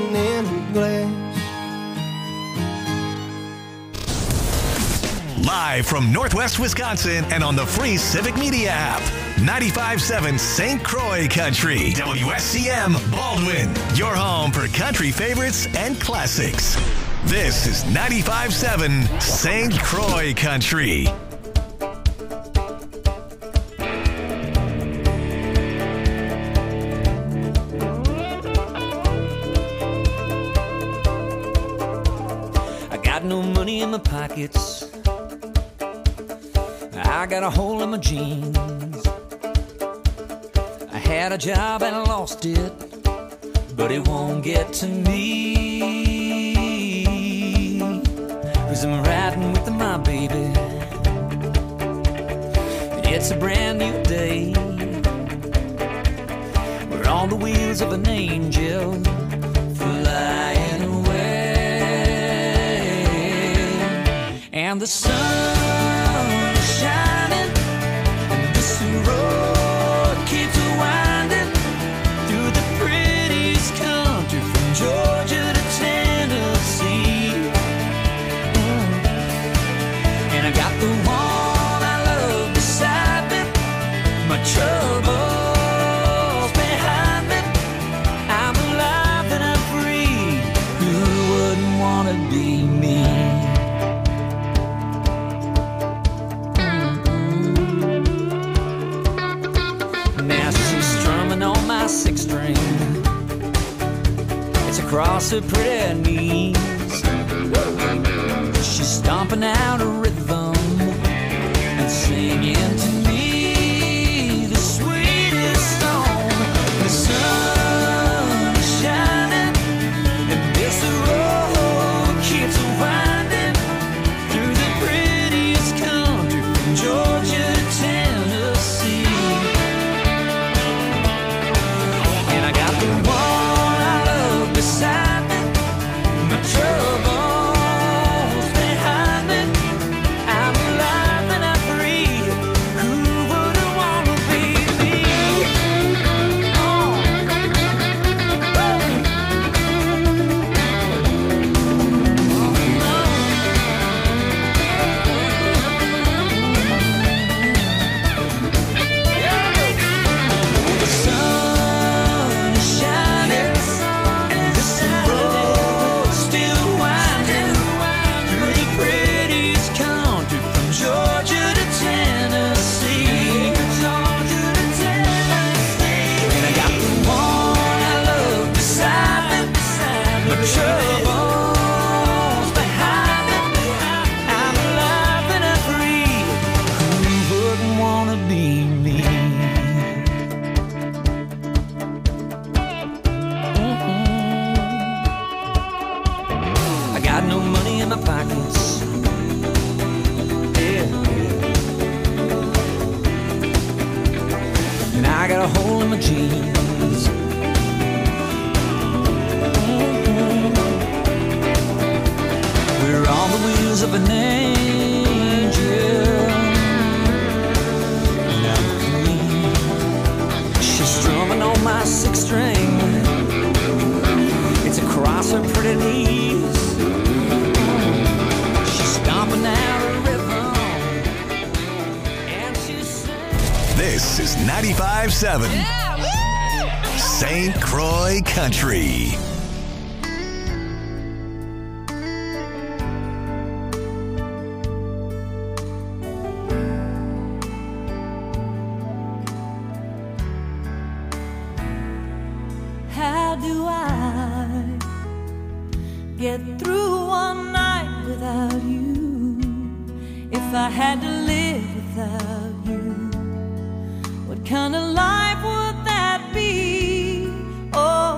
wine in a glass. Live from Northwest Wisconsin and on the free Civic Media app. 95.7 St. Croix Country. WSCM Baldwin. Your home for country favorites and classics. This is 95.7 St. Croix Country. I got no money in my pockets. I got a hole in my jeans. I had a job and I lost it, but it won't get to me, 'cause I'm riding with my baby. It's a brand new day. We're on the wheels of an angel flying away, and the sun shining, and this road keeps winding through the prettiest country from Georgia to Tennessee. And I got the one I love beside me, my troubles behind me. I'm alive and I'm free. Who wouldn't want to be me? Six string, it's across her pretty knees. She's stomping out a rhythm and singing to me the sweetest song. The sun is shining and this road keeps winding through the prettiest country from Georgia to Tennessee. Beside me, my troubles behind me. I'm alive and I'm free. Who wouldn't want to be me? Oh. The sun is shining. Troubles behind me. I'm alive and I'm free. Who wouldn't want to be me? I got no money in my pockets. Yeah. And I got a hole in my jeans. We're on the wheels of an angel. Now clean. She's strumming on my six string. It's across her pretty knees. She's stomping out a rhythm, and she's saying, This is 95.7 St. Croix Country. How do I get through one night without you? If I had to live without you, what kind of life would that be? Oh,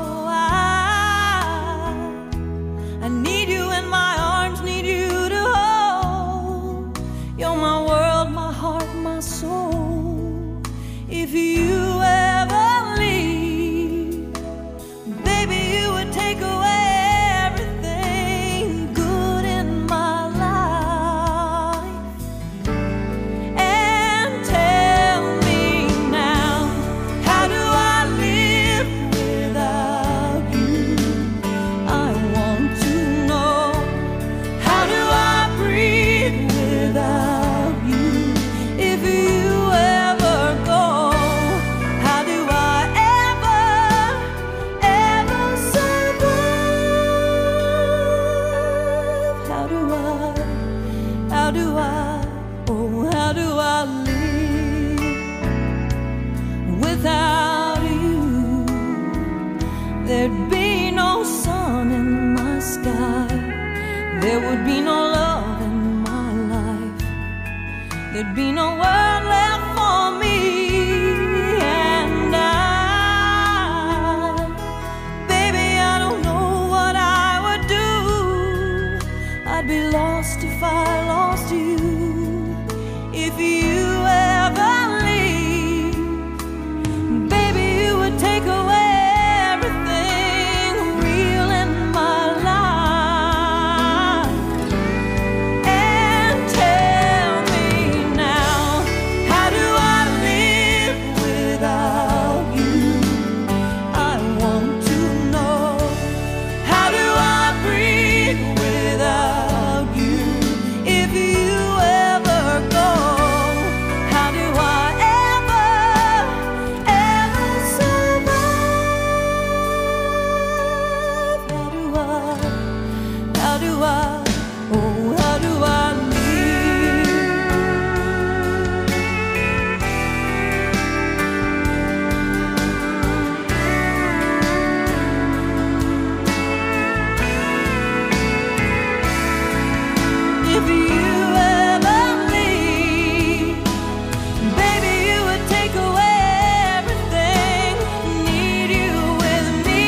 I need you in my arms, need you to hold. You're my world, my heart, my soul. If you ever leave, baby, you would take away everything good in my life. And tell me now, how there would be no love in my life. There'd be no word left for me. And baby, I don't know what I would do. I'd be lost if I lost you. If you ever leave, baby, you would take away everything real in my life. And tell me now, how do I live without you? I want to know. How do I breathe without you? If you ever go, how do I ever survive? How do I, oh, how do I live? If you ever leave, baby, you would take away everything. Need you with me,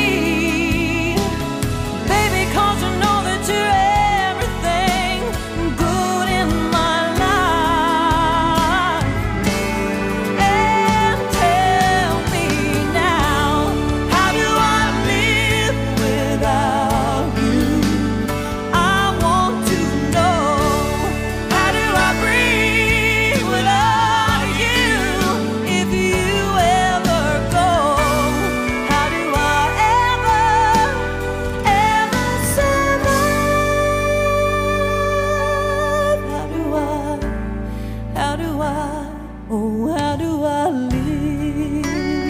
baby, 'cause you know that you're everything good in my life. And tell me now, how do I live without you? I want to know. How do I breathe without you? If you ever go, how do I ever survive? How do I, oh, how do I live?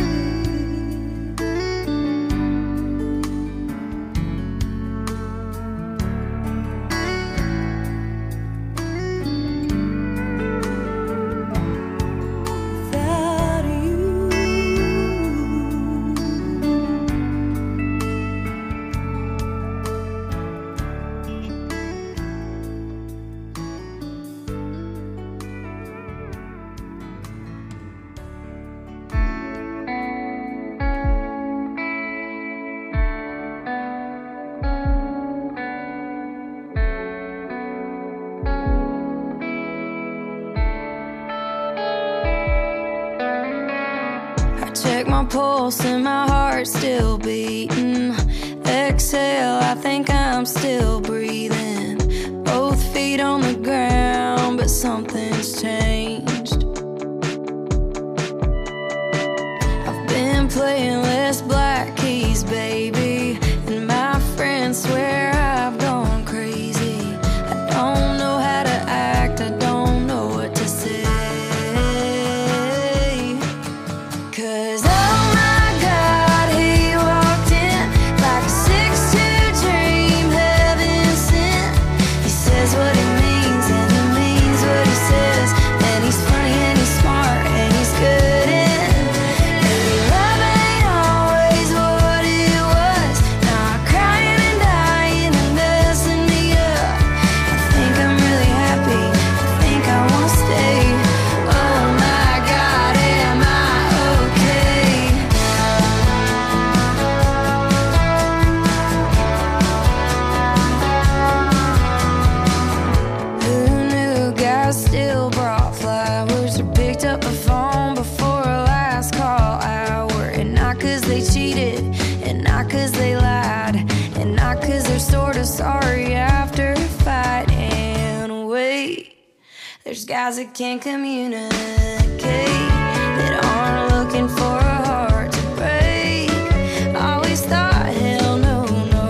Without you. I check my pulse and my heart's still beating. Exhale, I think I'm still breathing. Both feet on the ground, but something's changed. I've been playing less black keys, baby, and my friends swear I've gone crazy. I don't know how to act, I don't know what to say. 'Cause oh my God, he walked in like a 6'2" dream, heaven sent. He says what he means and he means what he says. And he's funny and he's smart and he's good in. And love ain't always what it was. Not crying and dying and messing me up. I think I'm really happy, I think I wanna stay. Oh my God, am I okay? Who knew guys still brought flowers or picked up a phone before a last call hour? And not 'cause they cheated, and not 'cause they lied, and not 'cause they're sort of sorry after a fight. And wait, there's guys that can't communicate, that aren't looking for a heart to break. Always thought, hell no, no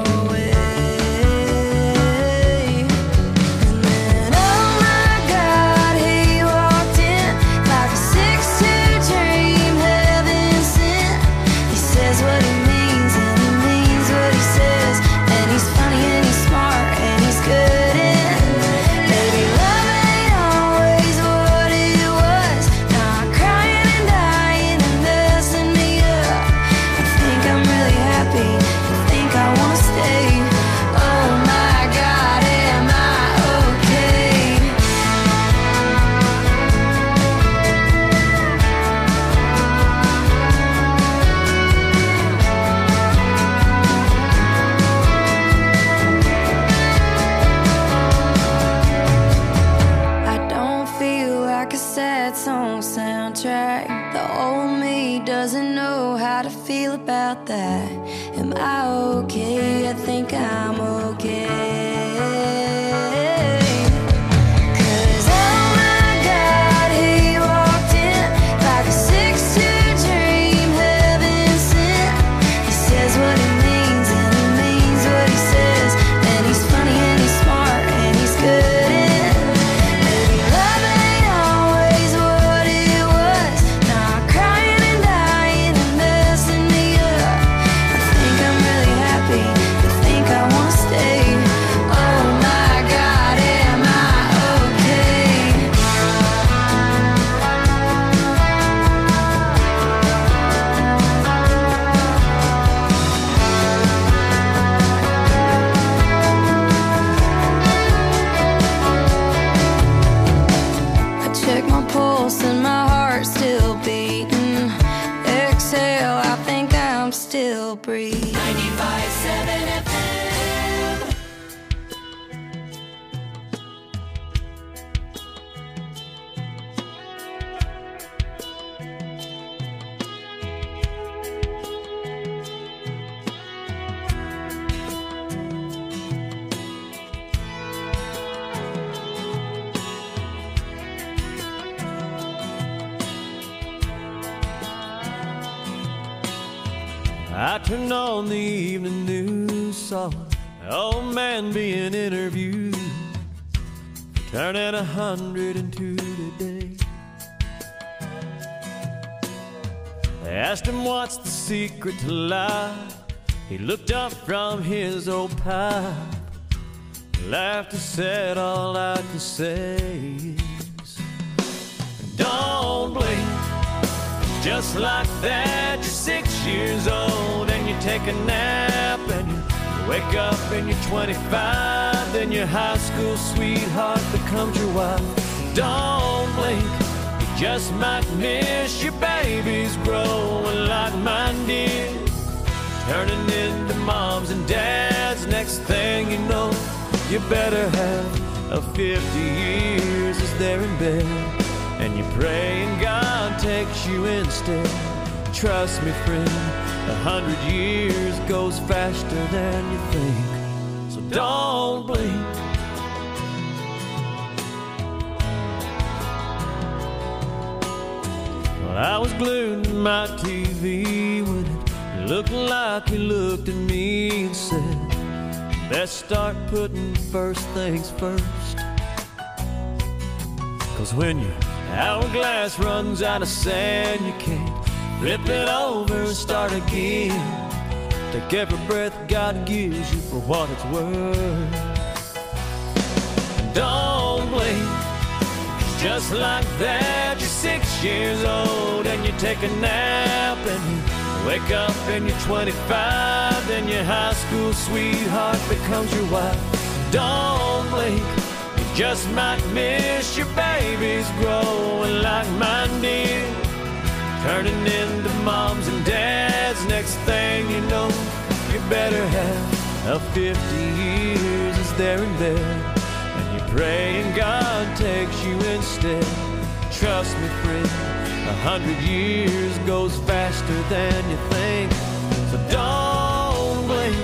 way. And then, oh my God, he walked in like a 6'2" dream, heaven sent. He says what he means and he means what he says. And he's funny and he's smart and he's good in. Baby, love ain't always what it was. Not crying and dying and messing about that. Am I okay? I think I'm okay. 'Cause oh my God, he walked in like a 6'2" dream, heaven sent. He says what he means and he means what he says, and he's funny and he's smart and he's good in. Maybe love ain't always what it was. Not crying and dying and messing me up. I think I'm really happy. I think I wanna stay. Oh my God, am I okay? I check my pulse and my heart's still beating. Exhale, I think I'm still breathing. 95.7 FM. I turned on the evening news, saw an old man being interviewed, turning 102 today. They asked him what's the secret to life. He looked up from his old pipe, laughed and said, all I can say is, don't blink. Just like that, you're 6 years old and you take a nap and you wake up and you're 25. Then your high school sweetheart becomes your wife. Don't blink, you just might miss your babies growing like mine did, turning into moms and dads. Next thing you know, you better have a 50 years as they're in bed, and you pray and God takes you instead. Trust me, friend, 100 years goes faster than you think. So don't blink. Well, I was glued to my TV when it looked like he looked at me and said, best start putting first things first. 'Cause when your hourglass runs out of sand, you can't flip it over and start again. Take every breath God gives you for what it's worth. Don't blink, 'cause just like that, you're 6 years old and you take a nap and you wake up and you're 25. Then your high school sweetheart becomes your wife. Don't blink, just might miss your babies growing like mine did, turning into moms and dads. Next thing you know, you better have a 50 years as they're in bed, and you pray and God takes you instead. Trust me, friend, 100 years goes faster than you think. So don't blink.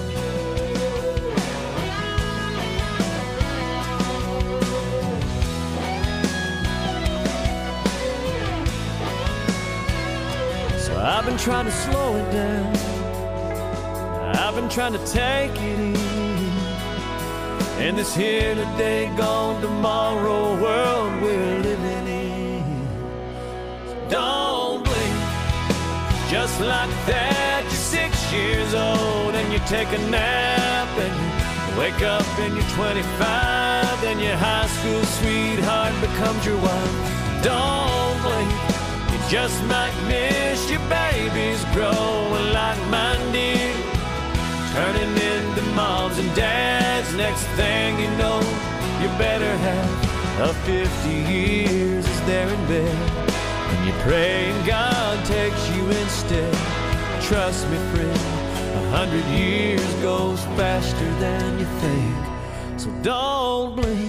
I've been trying to slow it down, I've been trying to take it easy, in this here today, gone tomorrow world we're living in. So don't blink, just like that, you're 6 years old and you take a nap and you wake up and you're 25. Then your high school sweetheart becomes your wife. Don't blink, just might miss your babies growing like mine did, turning into moms and dads. Next thing you know, you better have a 50 years as they're in bed, and you pray and God takes you instead. Trust me, friend, 100 years goes faster than you think. So don't blink.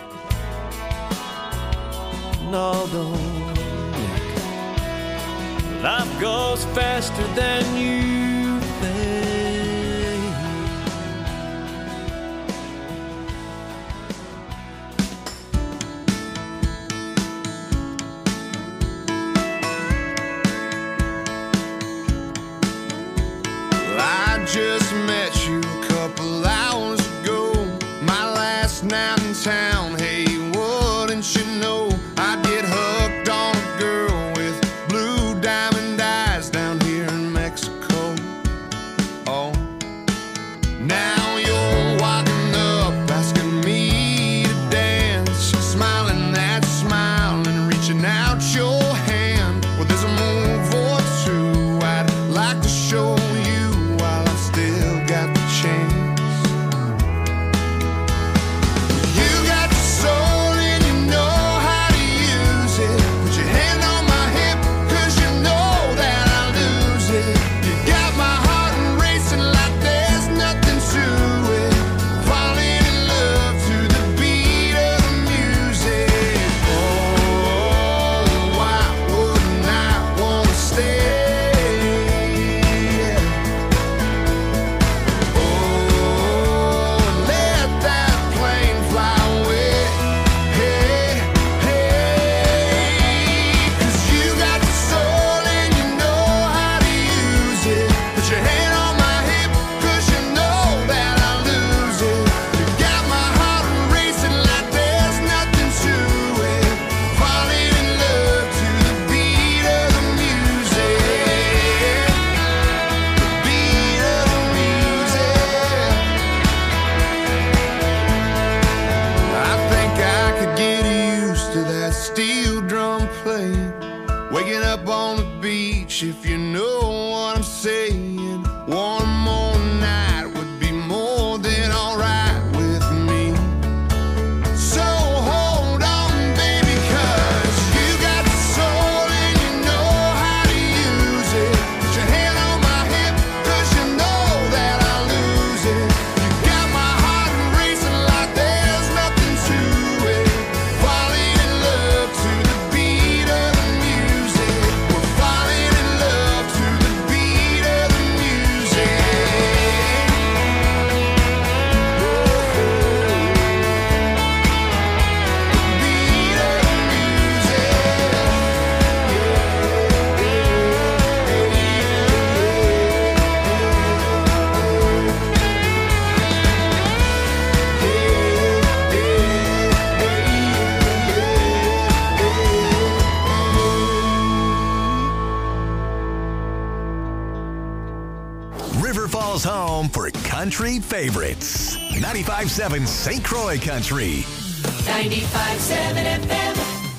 No, don't blink. Life goes faster than you think. Well, I just met you a couple hours ago, my last night in town. Hey, wouldn't you know I'd get hooked on a girl with blue diamond eyes down here in Mexico. Oh, now you're walking up asking me to dance, smiling that smile and reaching out your hand. Well, there's a move or two I'd like to show you while I still got the chance. You got the soul and you know how to use it. Put your hand on my hip, 'cause you know that I'll lose it. You got my heart racing like there's nothing to it. Falling in love to the beat of the music. Oh, why wouldn't I wanna stay? Oh, let that plane fly away. Hey, hey, 'cause you got the soul and you know how to use it. Put your hand on my hip, 'cause you know that I'll lose it. You got my heart racing like there's nothing to it. Falling in love to the beat of the music. The beat of the music. I think I could get used to that steel drum playing, waking up on the beach, if you know what I'm saying. One more night would be more than alright with me. So hold on, baby, 'cause you got the soul and you know how to use it. Put your hand on my hip, 'cause you know that I'll lose it. You got my heart racing like there's nothing to it. Falling in love to the beat of the music. We're falling in love to the beat of the music. Beat of the River Falls home for country favorites. 95.7 St. Croix Country. 95.7 FM.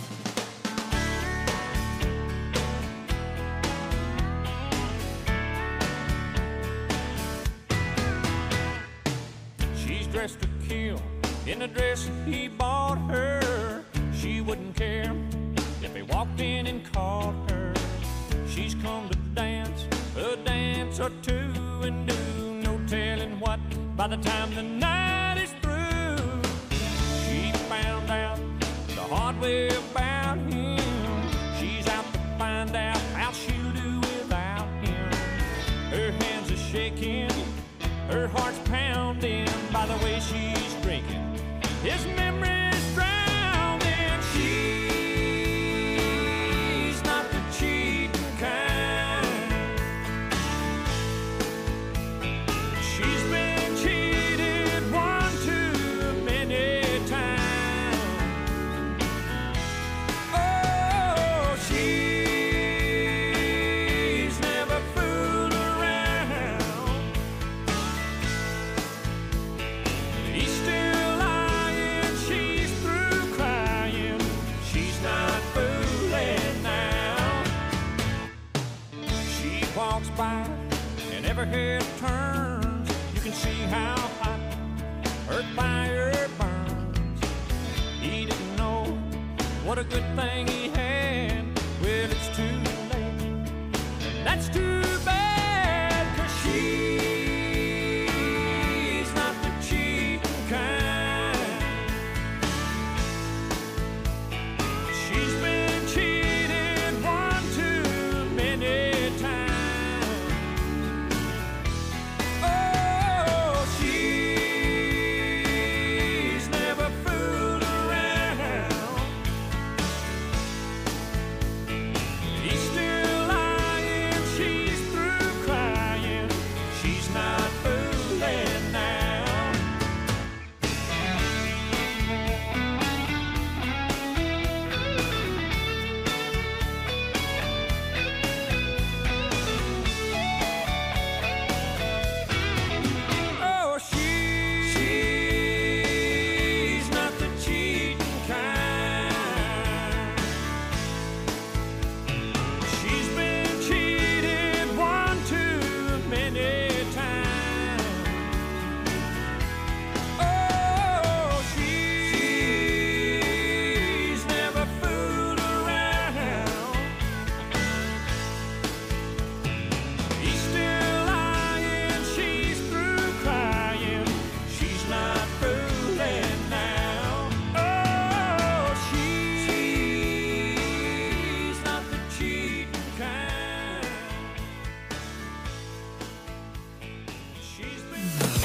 She's dressed to kill in a dress he bought her. She wouldn't care if he walked in and called her. She's come to dance a dance or two and do no telling what by the time the night is through. She found out the hard way about him. She's out to find out how she'll do without him. Her hands are shaking, her heart's pounding by the way she's drinking. His memory's drowning. She's not the cheating kind. She's been cheated one too many times. Oh, she's never fooled around. He's still lying, she's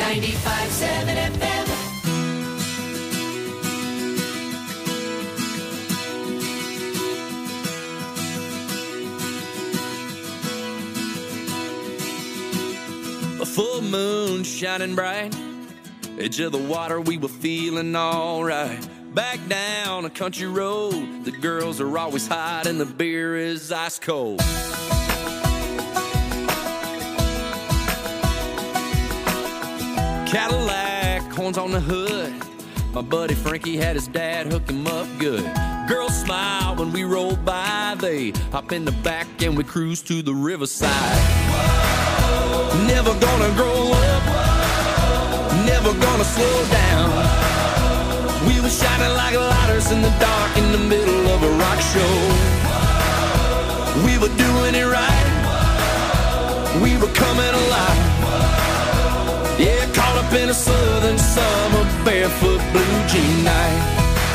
95.7 FM. A full moon shining bright, edge of the water, we were feeling alright. Back down a country road, the girls are always hot and the beer is ice cold. Cadillac, horns on the hood, my buddy Frankie had his dad hook him up good. Girls smile when we roll by, they hop in the back and we cruise to the riverside. Whoa. Never gonna grow up, whoa. Never gonna slow down. We were shining like lighters in the dark in the middle of a rock show. Whoa. We were doing it right, whoa. We were coming alive. Whoa. Yeah, caught up in a southern summer barefoot blue jean night.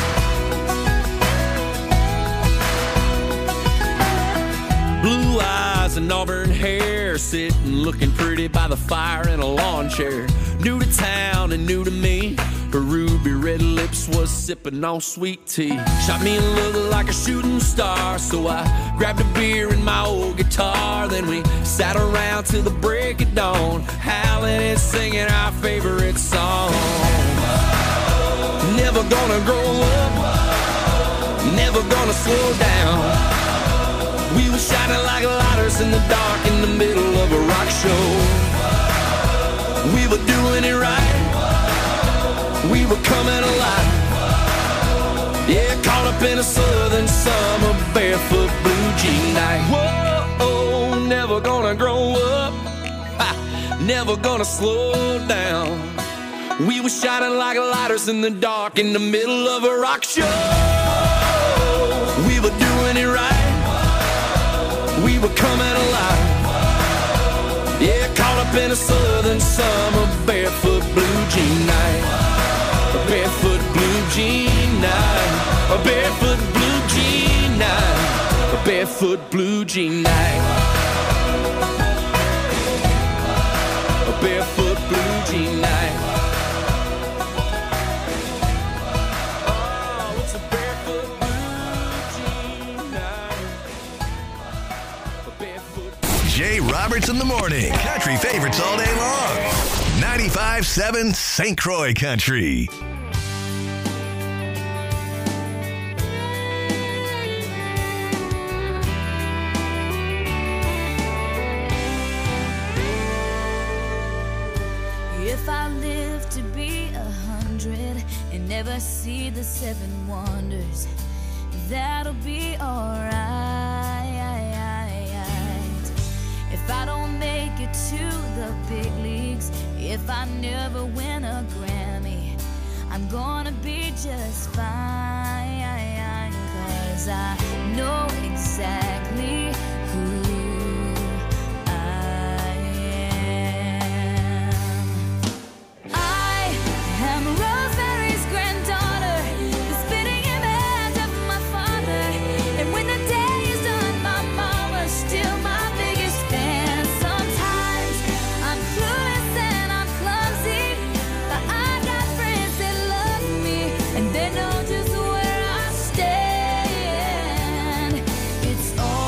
Blue eyes and auburn hair, sitting looking pretty by the fire in a lawn chair. New to town and new to me, her ruby red lips was sipping on sweet tea. Shot me a look like a shooting star, so I grabbed a beer and my old guitar. Then we sat around till the break of dawn, howling and singing our favorite song. Never gonna grow up, never gonna slow down. We were shining like lighters in the dark in the middle of a rock show. We were doing it right, we were coming alive. Yeah, caught up in a southern summer barefoot blue jean night. Whoa, never gonna grow up, never gonna slow down. We were shining like lighters in the dark in the middle of a rock show. We were doing it right, we were coming alive. Yeah, caught up in a southern summer barefoot blue jean night. A barefoot blue jean night. A barefoot blue jean night. A barefoot blue jean night. A barefoot blue jean night. Oh, it's a barefoot blue jean night. A barefoot. Jay Roberts in the morning. Country favorites all day long. 95.7 St. Croix Country. If I live to be 100 and never see the 7 wonders, that'll be alright. If I don't make it to the big leagues, if I never win a Grammy, I'm gonna be just fine. 'Cause I know exactly who I am. I am Rosemary's granddaughter, the spitting image of my father. And when the day is done, my mama's still my biggest fan. Sometimes I'm clueless and I'm clumsy, but I got friends that love me and they know just where I stand. It's all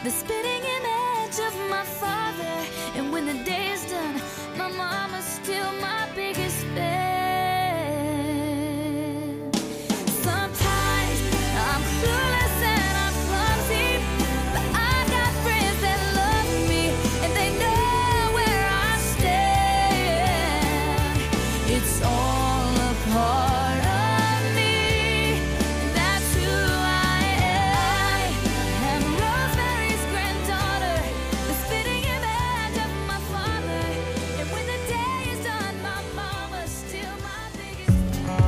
the spitting image of my father. And when the day is done, my mama's still my biggest fan. Sometimes I'm clueless and I'm clumsy, but I got friends that love me and they know where I stand. It's all a part of me, and that's who I am. I'm Rosemary's granddaughter, the spitting image of my father. And when the day is done, my mama's still my biggest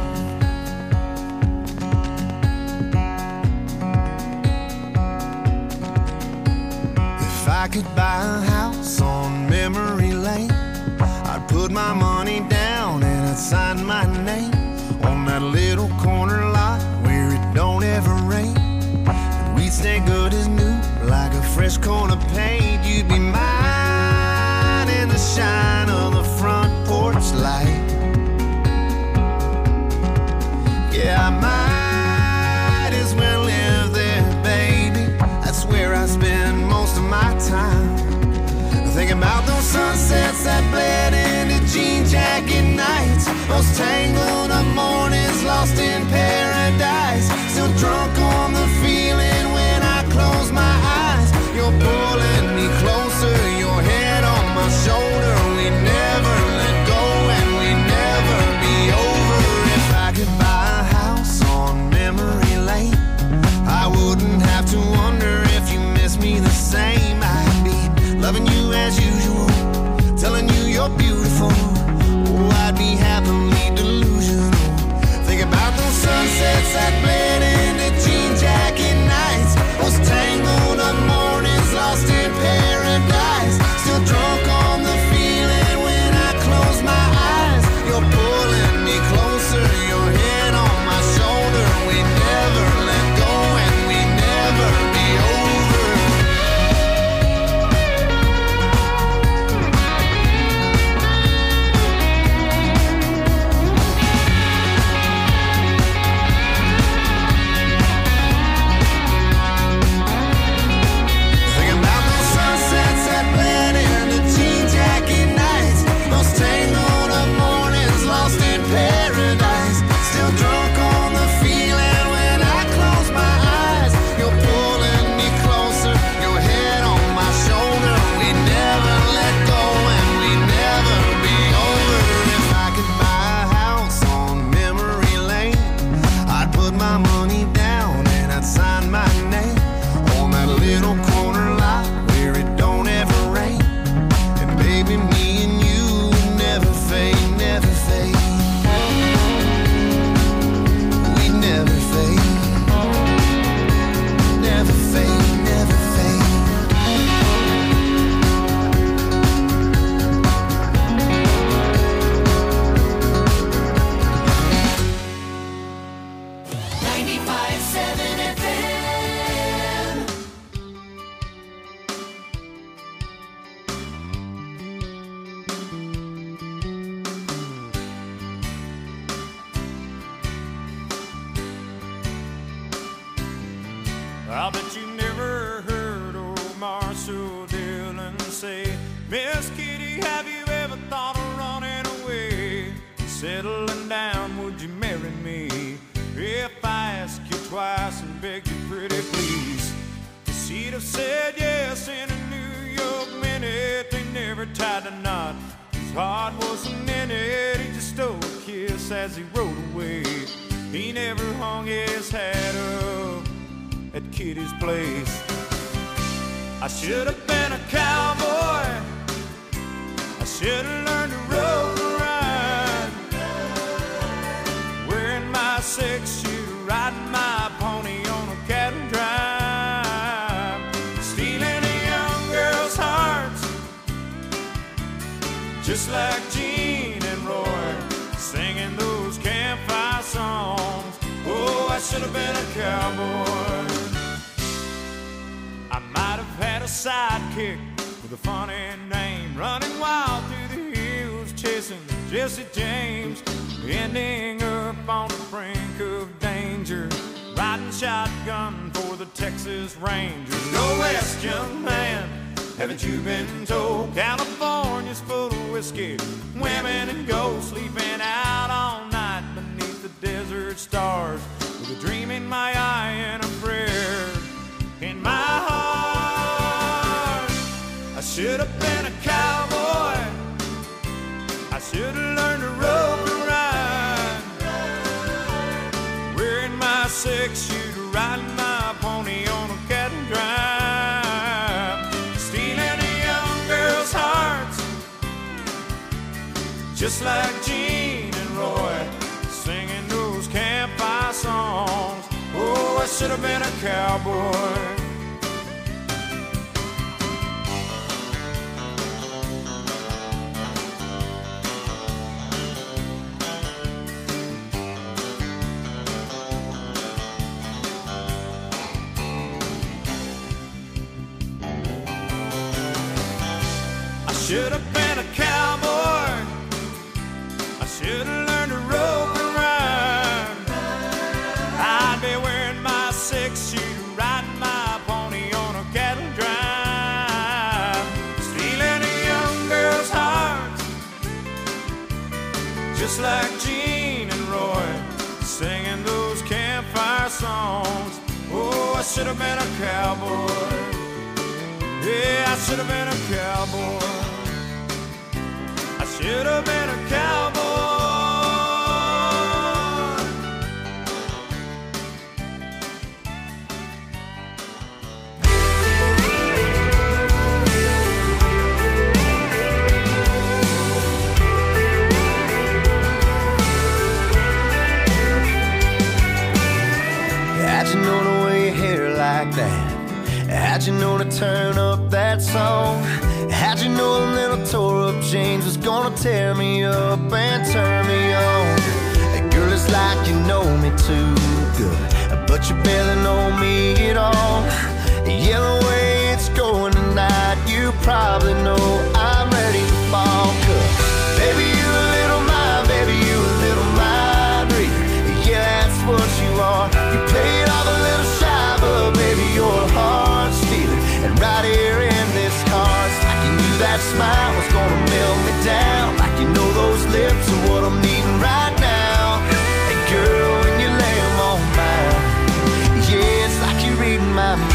If I could buy a house on memory lane, I'd put my money down and I'd sign my name on that little corner lot where it don't ever rain. And we'd stay good as new, like a fresh coat of paint. You'd be mine in the shine of the front porch light. Yeah, I might as well live there, baby. That's where I spend most of my time. Thinking about those sunsets that bled into jean jacket nights, those tangled up mornings lost in paradise. Still drunk on the feeling when I close my eyes. You're pulling me closer, your head on my shoulder. We never let go and we never be over. If I could buy a house on memory lane, I wouldn't have to wonder if you miss me the same. I'd be loving you as usual, telling you you're beautiful. Oh, I'd be happily delusional. Think about those sunsets that bled into jean jacket nights, those tangled up mornings lost in paradise. Still drunk on the feeling when I close my eyes. You're pulling me closer, your head on my shoulder. We never let go and we never be over. Thinking about those sunsets that bled into jean jacket nights, those tangled up mornings lost in paradise. Still drunk on the feeling when I close my eyes. You're pulling me closer, your head on my shoulder. We never let go and we never be over. If I could buy a house on memory lane, I'd put my money down and I'd sign my name on that little corner lot where it don't ever rain. And baby, me and you would never fade, never fade. We'd never fade, never fade, never fade. I bet you never heard old Marshall Dillon say, Miss Kitty, have you ever thought of running away? Settling down, would you marry me? If I asked you twice and begged you pretty please, she'd have said yes in a New York minute. They never tied a knot, his heart wasn't in it. He just stole a kiss as he rode away. He never hung his hat up at Kitty's place. I should have been a cowboy, I should have learned to rope and ride, wearing my 6-shooter, riding my pony on a cattle drive, stealing a young girl's hearts, just like Gene and Roy, singing those campfire songs. Oh, I should have been a cowboy. I might have had a sidekick with a funny name, running wild through the hills, chasing Jesse James, ending up on the brink of danger, riding shotgun for the the Texas Rangers. Go west, young man, haven't you been told? California's full of whiskey, women and gold, sleeping out all night beneath the desert stars, with a dream in my eye and a prayer in my heart. I should have been a cowboy, I should have learned to rope and ride, wearing my 6-shooter, riding my pony on a cattle drive, stealing a young girl's hearts, just like Gene and Roy, singing those campfire songs. Oh, I should have been a cowboy. I should have been a cowboy, I should have learned to rope and ride, I'd be wearing my 6-shooter, riding my pony on a cattle drive, stealing a young girl's heart, just like Gene and Roy, singing those campfire songs. Oh, I should have been a cowboy. Yeah, I should have been a cowboy. I should have been a cowboy. How'd you know to wear your hair like that? How'd you know to turn up that song? How'd you know a little tore up jeans was gonna tear me up and turn me on? Girl, it's like you know me too good, but you barely know me at all. Yeah, the way it's going tonight, you probably know I'm ready to fall. 'Cause baby, you a little mind, baby, you a little mind reader. Yeah, that's what you are. You played off a little shy, but baby, you're a heart stealer. And right here in this car, it's like you knew that smile was gonna melt me down. Like you know those lips are what I'm needing right now. Hey girl, when you lay them on mine, yeah, it's like you're reading my mind.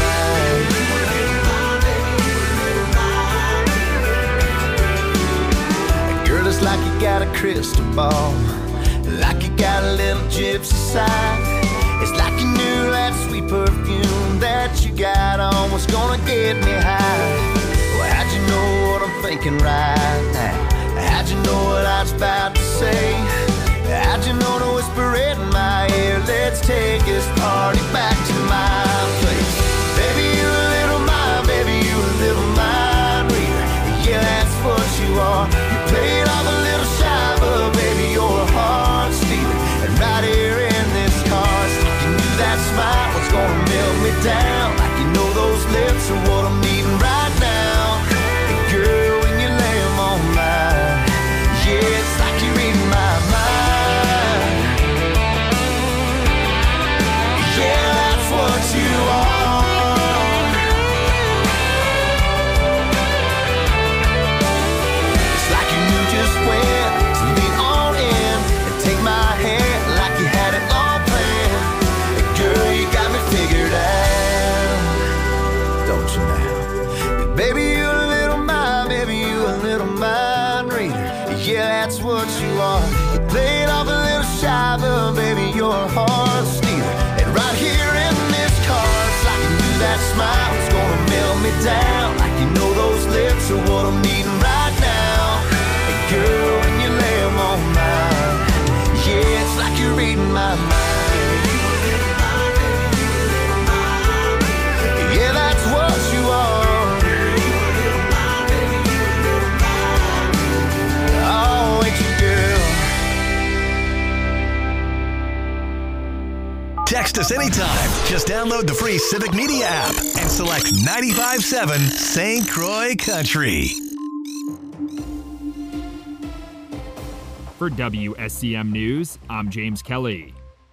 Girl, it's like you got a crystal ball, like you got a little gypsy side. It's like you knew that sweet perfume that you got on was gonna get me high. Well, how'd you know what I'm thinking right now? How'd you know what I was about to say? How'd you know to whisper it in my ear? Let's take this party back to my place. Baby, you a little mind, baby, you a little mind reader. Yeah, that's what you are. You played off a little shy, but baby, you're a heart stealer. And right here in this car, it's like you knew that smile was gonna melt me down. Like you know those lips are what I'm needing right now. And girl, when you lay them on mine, yeah, it's like you're reading my mind. Yeah, that's what you are. It's like you knew just when to lean on in and take my hand like you had it all planned. And girl, you got me figured out, don't you now? Baby, you a little mind, baby, you a little mind reader. Yeah, that's what you are. You played off a little shy, but baby, you're a heart stealer. And right here in this car, it's like you knew that smile was gonna melt me down. Like you know those lips are what I'm needing right now. And girl, when you lay them on mine, yeah, it's like you're reading my mind. Yeah, that's what you are. Oh, ain't you, girl? Text us anytime. Just download the free Civic Media app and select 95.7 St. Croix Country. For WSCM News, I'm James Kelly.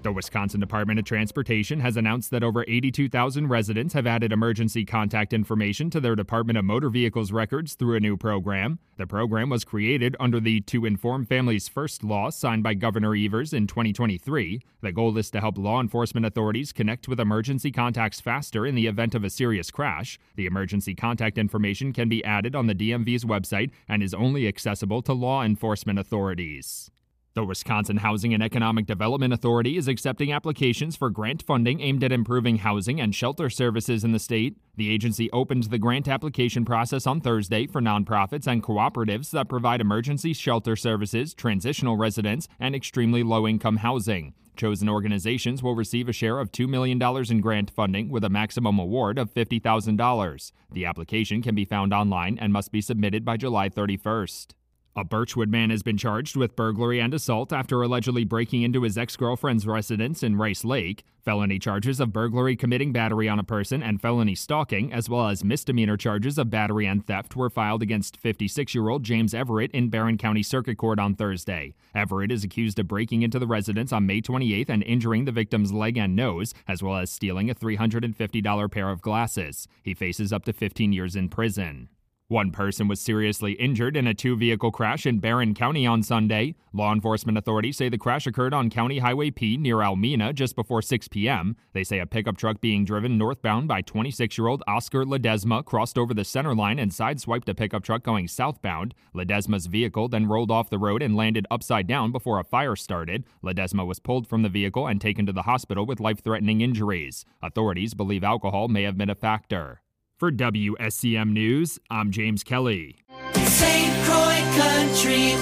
The Wisconsin Department of Transportation has announced that over 82,000 residents have added emergency contact information to their Department of Motor Vehicles records through a new program. The program was created under the To Inform Families First law signed by Governor Evers in 2023. The goal is to help law enforcement authorities connect with emergency contacts faster in the event of a serious crash. The emergency contact information can be added on the DMV's website and is only accessible to law enforcement authorities. The Wisconsin Housing and Economic Development Authority is accepting applications for grant funding aimed at improving housing and shelter services in the state. The agency opened the grant application process on Thursday for nonprofits and cooperatives that provide emergency shelter services, transitional residence, and extremely low-income housing. Chosen organizations will receive a share of $2 million in grant funding with a maximum award of $50,000. The application can be found online and must be submitted by July 31st. A Birchwood man has been charged with burglary and assault after allegedly breaking into his ex-girlfriend's residence in Rice Lake. Felony charges of burglary, committing battery on a person, and felony stalking, as well as misdemeanor charges of battery and theft, were filed against 56-year-old James Everett in Barron County Circuit Court on Thursday. Everett is accused of breaking into the residence on May 28th and injuring the victim's leg and nose, as well as stealing a $350 pair of glasses. He faces up to 15 years in prison. One person was seriously injured in a two-vehicle crash in Barron County on Sunday. Law enforcement authorities say the crash occurred on County Highway P near Almena just before 6 p.m. They say a pickup truck being driven northbound by 26-year-old Oscar Ledesma crossed over the center line and sideswiped a pickup truck going southbound. Ledesma's vehicle then rolled off the road and landed upside down before a fire started. Ledesma was pulled from the vehicle and taken to the hospital with life-threatening injuries. Authorities believe alcohol may have been a factor. For WSCM News, I'm James Kelly. St. Croix Country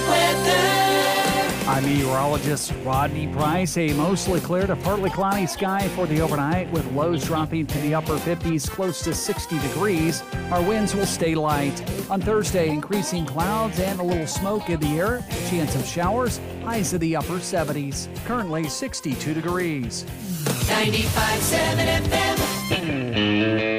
weather. I'm meteorologist Rodney Price. A mostly clear to partly cloudy sky for the overnight with lows dropping to the upper 50s, close to 60 degrees. Our winds will stay light. On Thursday, increasing clouds and a little smoke in the air. Chance of showers, highs to the upper 70s. Currently 62 degrees. 95.7 FM.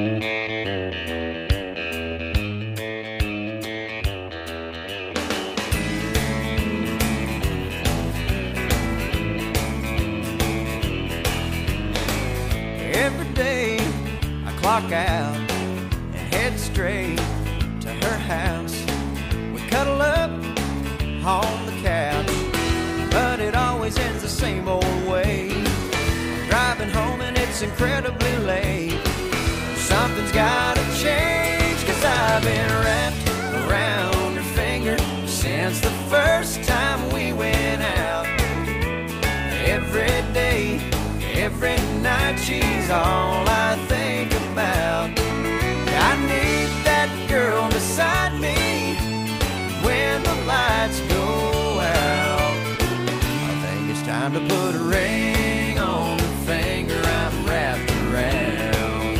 Every day I clock out and head straight to her house. We cuddle up on the couch, but it always ends the same old way. I'm driving home and it's incredibly late. Something's gotta change, 'cause I've been wrapped around her finger since the first time we went out. Every day, every night, she's all I think about. I need that girl beside me when the lights go out. I think it's time to put a ring on the finger I'm wrapped around.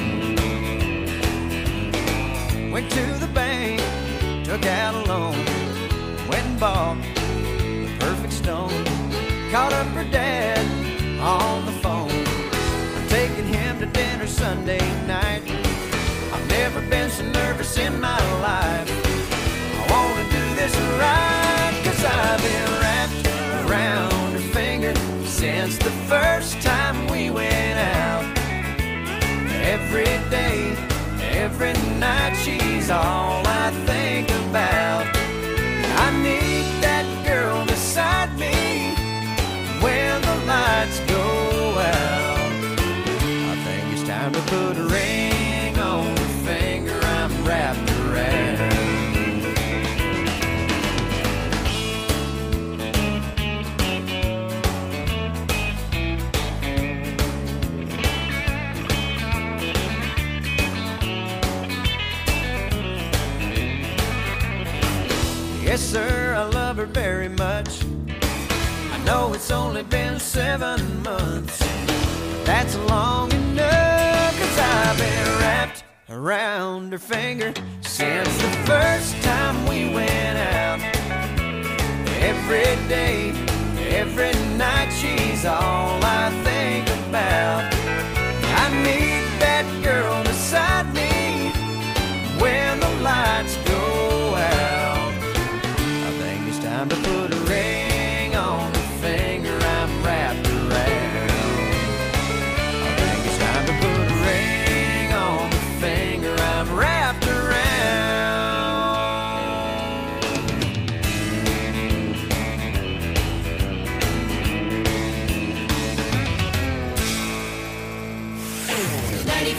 Went to the bank, took out a loan, went and bought the perfect stone. Called up her dad on the phone. I'm taking him to dinner Sunday night. I've never been so nervous in my life. I wanna do this right, 'cause I've been wrapped around her finger since the first time we went out. Every day, every night, she's all I think about. I need that girl beside me when the lights go out. I think it's time to put a ring on the finger I'm wrapped around. Yes, sir, I love her very much. I know it's only been 7 months. That's long enough, 'cause I've been wrapped around her finger since the first time we went out. Every day, every night, she's all I think about. I need that girl beside me when the lights go out. I think it's time to put a ring on the finger I'm wrapped around.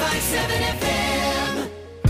95.7 FM.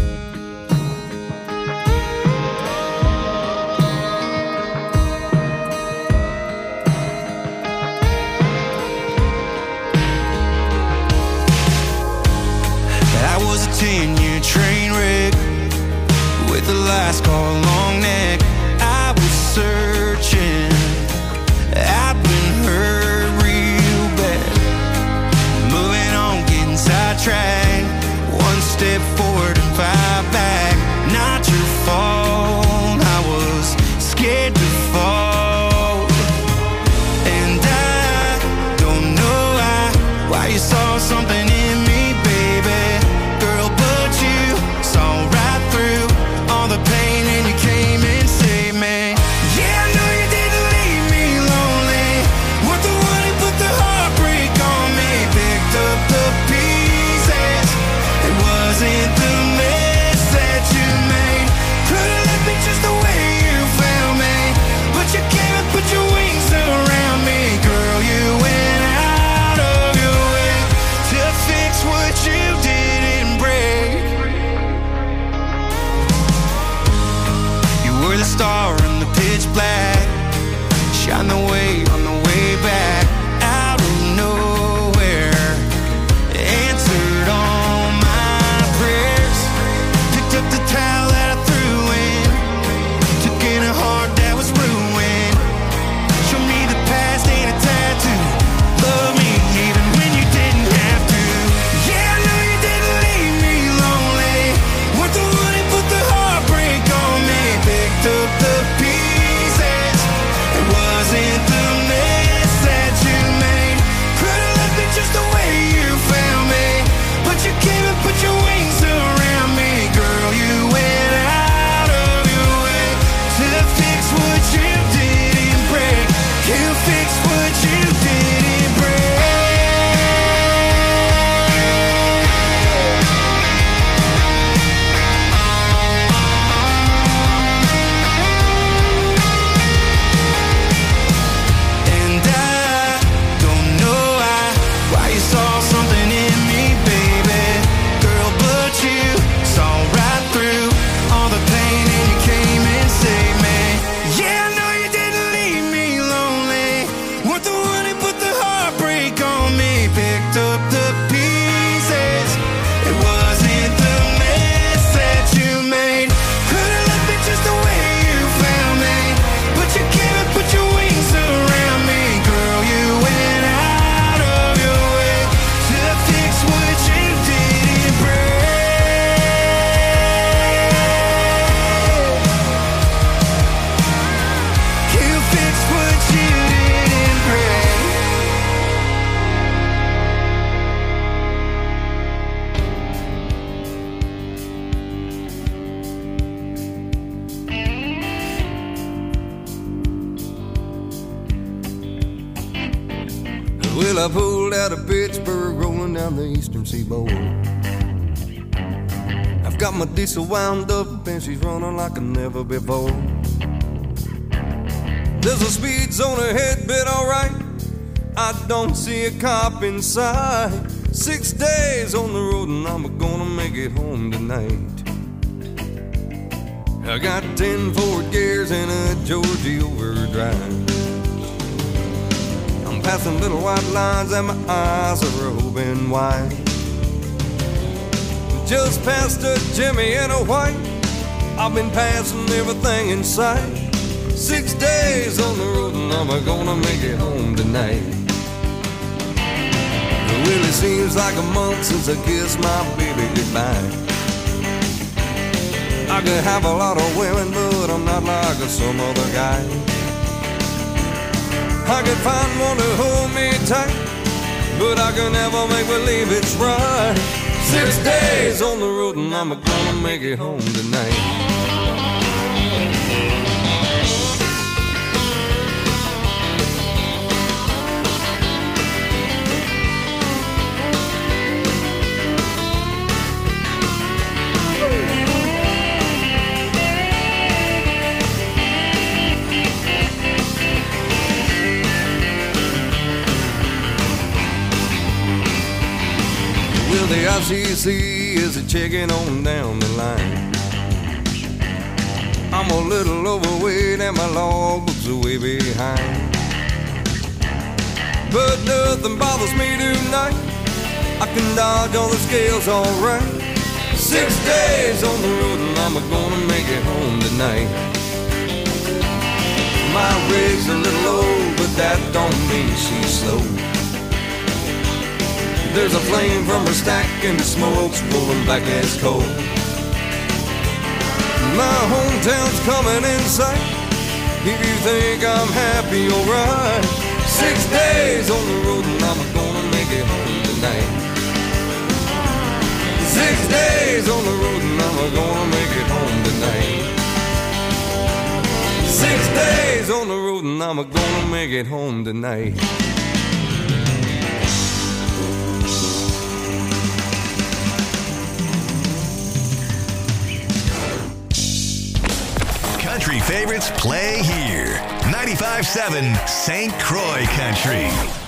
I was a 10-year train wreck with a last call long neck. I was searching, I've been hurt real bad. Moving on, getting sidetracked. One step forward and 5 back. Not your fault, I was scared to fall. And I don't know why you saw something in me, baby. Girl, but you saw right through all the pain and you came and saved me. Yeah, I know you didn't leave me lonely. Weren't the one who put the heartbreak on me. Picked up the pieces. It wasn't the mess that you made. Could've left me just the way you found me. But you came and put your wings around me. Girl, you went out of your way to fix what you didn't break. You were the star in the pitch black. Shine the way on the way back. Out of nowhere, answered all my prayers. Picked up the towel that I threw in. Took in a heart that was ruined. Showed me the past ain't a tattoo. Love me even when you didn't have to. Yeah, I know you didn't leave me lonely. Weren't the one who put the heartbreak on me. Picked up the pieces. It wasn't the mess that you made. Could've left me just the way you found me. But you came and put your wings around me. Girl, you went out of your way to fix what you didn't break. You fixed what you didn't break. And I don't know why you saw something in me, baby. Girl, but you saw right through all the pain and you came and saved me. Yeah, I know you didn't leave me lonely. Weren't the one who put the heartbreak on me. Picked up the pieces. It wasn't the mess that you made. Could've left me just the way you found me. But you came and put your wings around me. Girl, you went out of your way to fix what you didn't break. You fixed what you didn't break. Well, I pulled out of Pittsburgh, rolling down the eastern seaboard. I've got my diesel wound up and she's running like never before. There's a speed zone ahead, but alright, I don't see a cop in sight. 6 days on the road and I'm gonna make it home tonight. I got 10 Ford gears and a Georgia overdrive. I'm passing little white lines and my eyes are open wide. Just past a Jimmy and a white, I've been passing everything in sight. 6 days on the road and I'm gonna make it home tonight. It really seems like a month since I kissed my baby goodbye. I could have a lot of women, but I'm not like some other guy. I could find one to hold me tight, but I can never make believe it's right. 6 days on the road and I'm gonna make it home tonight. Well, the ICC is a checking on down the line. I'm a little overweight and my logbook's way behind. But nothing bothers me tonight. I can dodge all the scales alright. 6 days on the road and I'm gonna make it home tonight. My rig's a little old, but that don't mean she's slow. There's a flame from her stack and the smoke's rolling back as coal. My hometown's coming in sight. If you think I'm happy, alright. 6 days on the road and I'm gonna make it home tonight. 6 days on the road and I'm gonna make it home tonight. 6 days on the road and I'm gonna make it home tonight. Country favorites play here. 95.7 St. Croix Country.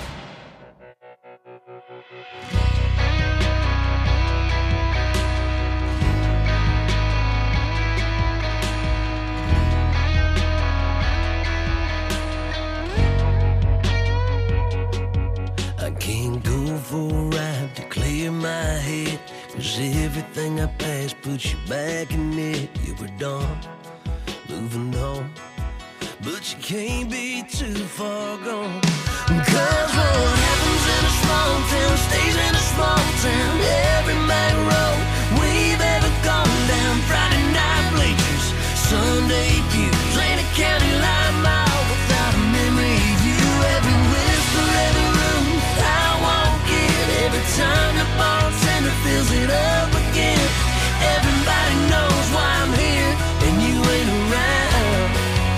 I can't go for a ride to clear my head, 'cause everything I passed puts you back in it. You were done, moving on, but you can't be too far gone. 'Cause what happens in a small town stays in a small town. Every back road we've ever gone down. Friday night bleachers, Sunday pews, ain't a county line mile without a memory of you. Every whisper, every room I walk in, every time the bartender fills it up again. Everybody knows why I'm here and you ain't around.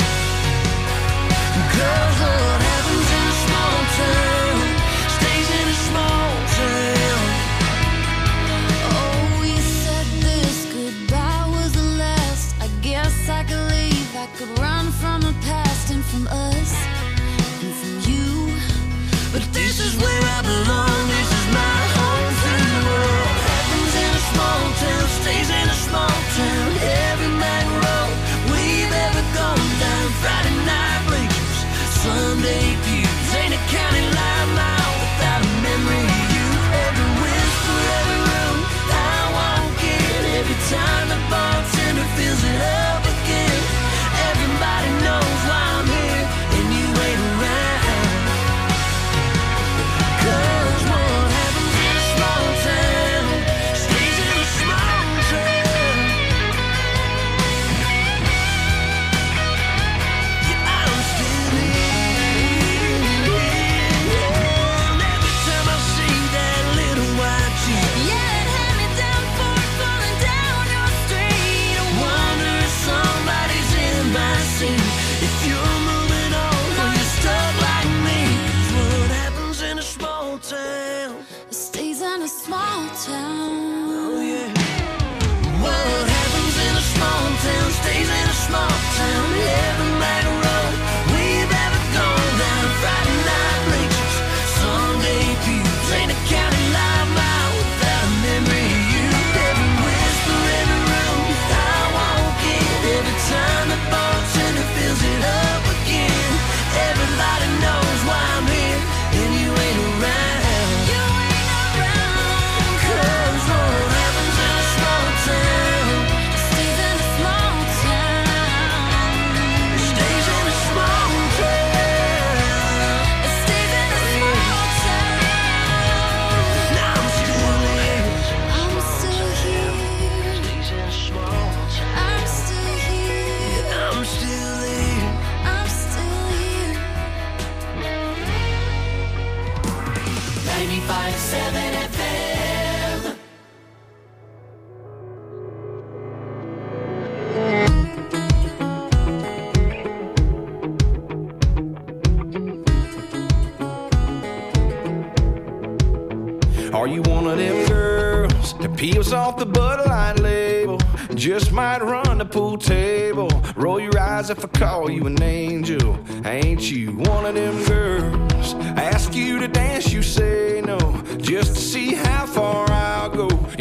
'Cause what happens in a small town stays in a small town. Oh, we said this goodbye was the last. I guess I could leave, I could run from the past and from us and from you. But this is where I belong, this is my home free world. What happens in a small town stays in a small town. Every back road we've ever gone down. Friday night bleachers, Sunday pews, ain't a county line mile without a memory of you. Every whisper, every room I walk in, every time the bartender fills it up again. Everybody knows why I'm here and you ain't around. 'Cause what happens in a small town stays in a small town. Yeah, I'm still here. And every time I see that little white Jeep, Yeah, it had me down for it falling down your street. I wonder if somebody's in my seat. If you're moving on or you're stuck like me. 'Cause what happens in a small town It stays in a small town. Oh yeah. What happens in a small town stays in a small town. Every back road we've ever gone down. Friday night bleachers, Sunday pews, ain't a county line mile without a memory of you. Every whisper, every room I walk in, every time the bartender fills it up again. Everybody knows why I'm here and you ain't around. You ain't around. 'Cause what happens in a small town It stays in a small town. stays in a small town. It stays in a small town. Now I'm still here. I'm still here. Stays in a small town. I'm still here. I'm still here. I'm still here. 95.7 FM. Are you one of them girls that peels off the Bud Light label? Just might run the pool table. Roll your eyes if I call you an angel. Ain't you one of them girls? Ask you to dance, you say no, just to see how far I'll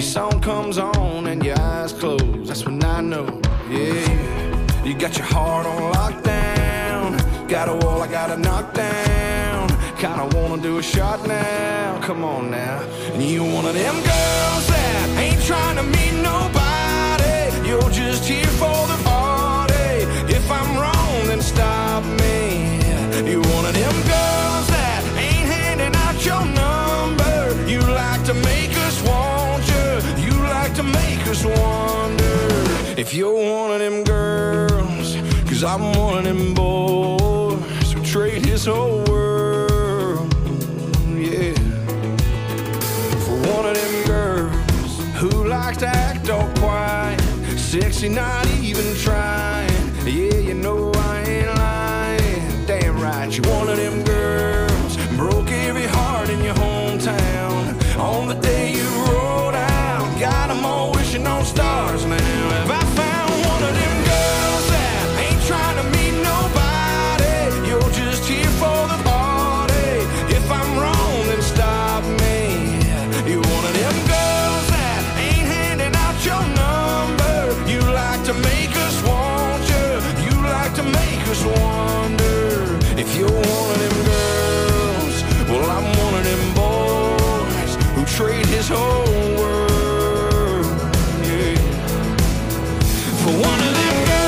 song comes on and your eyes close, that's when I know, yeah. You got your heart on lockdown. Got a wall I gotta knock down. Kinda wanna do a shot now. Come on now. And you one of them girls that ain't trying to meet nobody. You're just here for the party. If I'm wrong, then stop me. You one of them girls that ain't handing out your number. You like to make us want you. You like to make us wonder if you're one of them girls. Cause I'm one of them boys who trade his whole world, yeah, for one of them girls who likes to act all quiet, sexy, not even trying. Yeah, you know I ain't lying. Damn right, you one of them girls broke every heart in your hometown on the day you rolled out. Got them all wishing on stars now. Have I found one of them girls that ain't trying to meet nobody? You're just here for the party. If I'm wrong, then stop me. You're one of them girls that ain't handing out your number. You like to make us want you. You like to make us wonder if you're one of them girls. Well, I'm one of them boys who trade his whole world, yeah, for one of them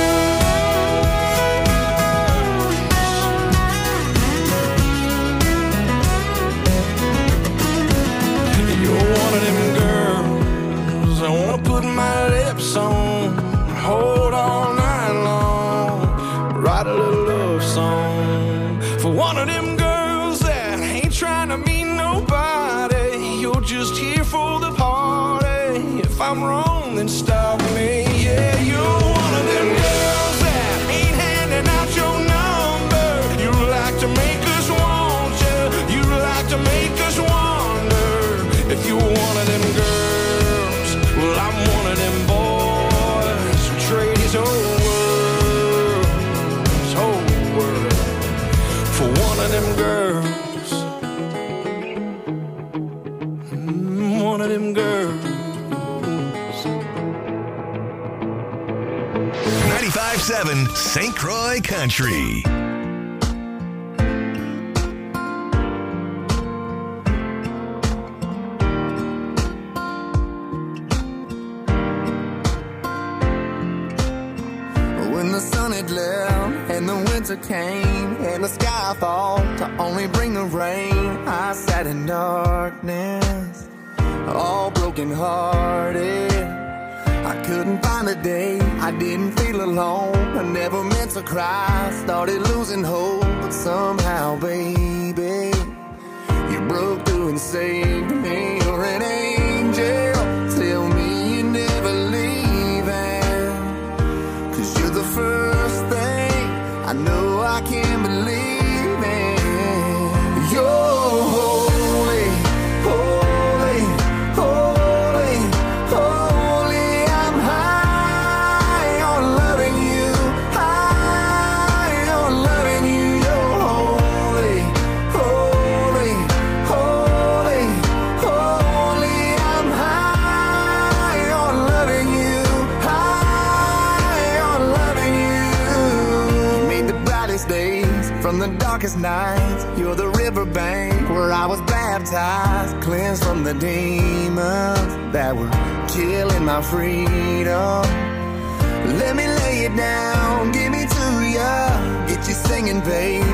girls. You're one of them girls I wanna put my lips on, hold all night long, write a little love song for one of them girls that ain't trying to meet nobody. You're just here for the party. If I'm wrong, then stop me. Yeah, you're one of them girls that ain't handing out your number. You like to make us want you. You like to make us wonder if you're one of them girls. Well, I'm one of them boys who trade his whole world for one of them girls. One of them girls. 95.7 St. Croix Country. When the sun had left and the winter came and the sky thought to only bring the rain, I sat in darkness, all broken hearted. I couldn't find a day I didn't feel alone. I never meant to cry, started losing hope, but somehow, baby, you broke through and saved me. You're an angel, tell me you're never leaving, 'cause you're the first thing I know I can't believe in. You're holy, holy, holy, holy. I'm high on loving you, high on loving you. You're holy, holy, holy, holy. I'm high on loving you, high on loving you. You made the brightest days from the darkest nights. You're the riverbank where I was baptized, cleansed from the demons that were killing my freedom. Let me lay it down, give me to ya, get you singing, babe.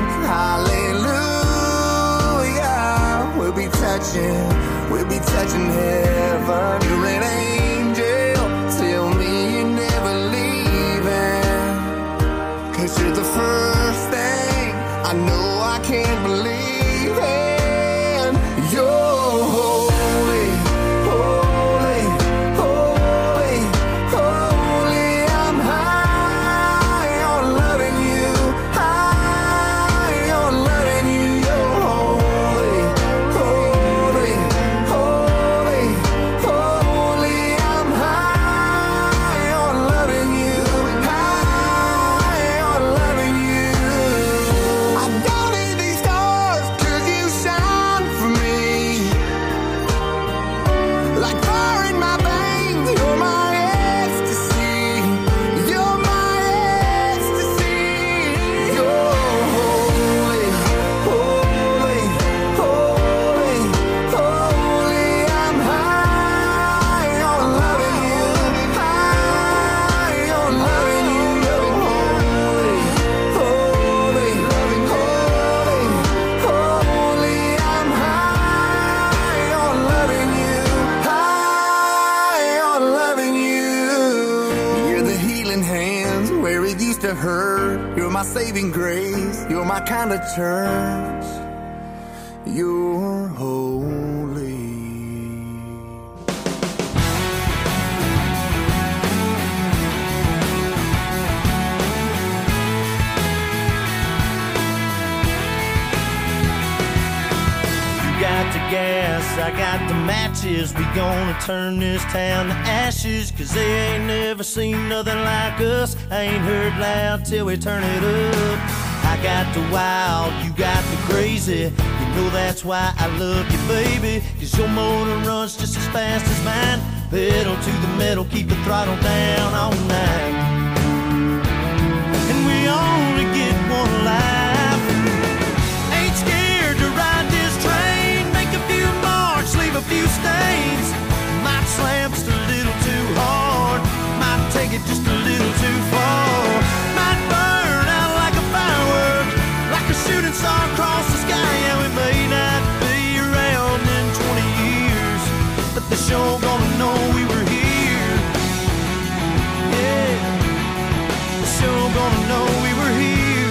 Hallelujah. We'll be touching heaven. You're an angel, tell me you're never leaving, 'cause you're the first thing I know I can't believe in. You're holy, holy, holy, holy. I'm high on loving you, high on loving you. You're holy, holy, holy, holy. You're my saving grace. You're my kind of church. You're holy. Got the gas, I got the matches. We gonna turn this town to ashes, 'cause they ain't never seen nothing like us. I ain't heard loud till we turn it up. I got the wild, you got the crazy. You know that's why I love you, baby, 'cause your motor runs just as fast as mine. Pedal to the metal, keep the throttle down all night. And we only get one life. Ain't scared to ride this train. Make a few marks, leave a few stains. Might slam just a little too hard. Might take it just a little too far. Might burn out like a firework, like a shooting star across the sky. Yeah, we may not be around in 20 years, but the show gonna know we were here. Yeah, the show gonna know we were here.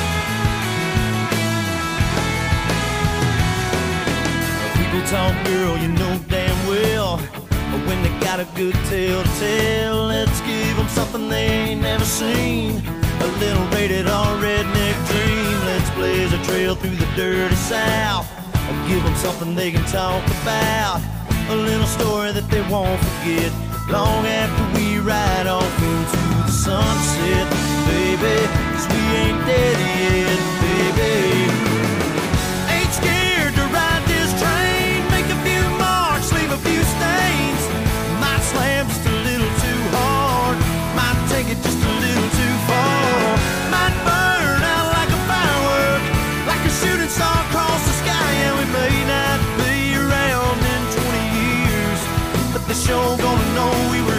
People talk, girl, you know damn well, but when they got a good tale to tell, let's give them something they ain't never seen. A little rated R redneck dream. Let's blaze a trail through the dirty South. Give them something they can talk about. A little story that they won't forget long after we ride off into the sunset. Baby, 'cause we ain't dead yet, baby. Ain't scared to ride this train. Make a few marks, leave a few stains. Might slam just a little too hard. Might take it just a little too far. Might burn out like a firework, like a shooting star across the sky. And we may not be around in 20 years, but the show gonna know we were